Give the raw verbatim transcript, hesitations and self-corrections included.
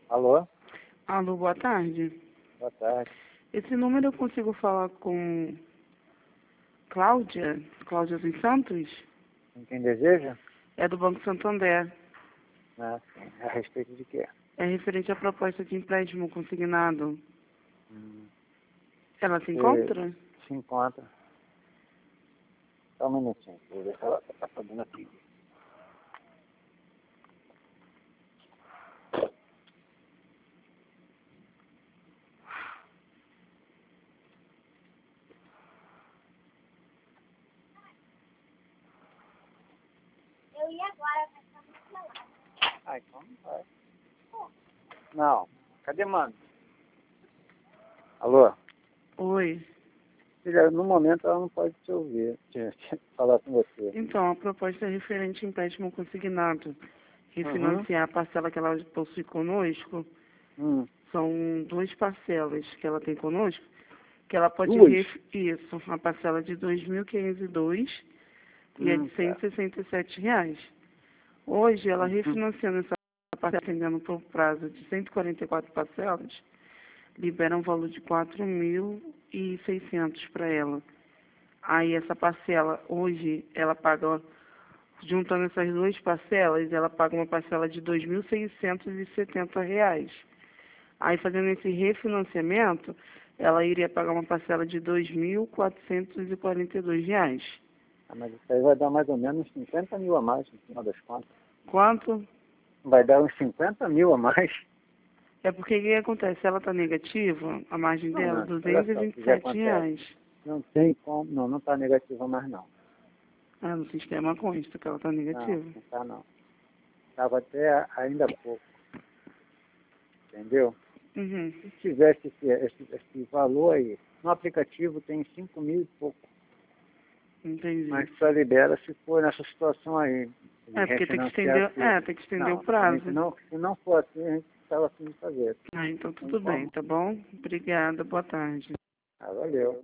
Alô? Alô, boa tarde. Boa tarde. Esse número eu consigo falar com Cláudia? Cláudia dos Santos? Com quem deseja? É do Banco Santander. Ah, sim. A respeito de quê? É referente à proposta de empréstimo consignado. Hum, Ela se se, encontra? se encontra. Só um minutinho. Vou ver se ela está fazendo aqui. Eu ia agora, mas tá muito gelado. Ah, então não vai. Não. Cadê, mano? Alô? Oi. Filha, no momento ela não pode te ouvir, te, te falar com você. Então, a proposta é referente a empréstimo consignado. Refinanciar a parcela que ela possui conosco. Hum. São duas parcelas que ela tem conosco, que ela pode Duas? ref... Isso, a parcela de dois mil quinhentos e dois e a Hum, de cento tá. e sessenta e sete reais. Hoje, ela Uhum. refinanciando essa parcela, atendendo por prazo de cento e quarenta e quatro parcelas, libera um valor de quatro mil e seiscentos para ela. Aí essa parcela, hoje, ela paga, juntando essas duas parcelas, ela paga uma parcela de dois mil seiscentos e setenta reais. Aí fazendo esse refinanciamento, ela iria pagar uma parcela de dois mil quatrocentos e quarenta e dois reais. Ah, mas isso aí vai dar mais ou menos cinquenta mil a mais, no final das contas. Quanto? Vai dar uns cinquenta mil a mais. É porque o que acontece? Ela está negativa, a margem Não, dela, não. Olha duzentos e só o vinte que e já sete acontece. reais. Não tem como. Não, não está negativa mais não. Ah, no sistema consta que ela está Não, negativa. não está não. Estava até ainda há pouco. Entendeu? Uhum, Se tivesse esse, esse, esse valor aí, no aplicativo tem cinco mil e pouco. entendi. Mas só libera se for nessa situação aí. De É, porque tem que refinanciar estender, tudo. é, tem que estender o Não, também, se prazo. não, se não for assim, a gente estava assim de fazer. Ah, então Tem tudo bem, como? tá bom? Obrigada, boa tarde. Ah, valeu.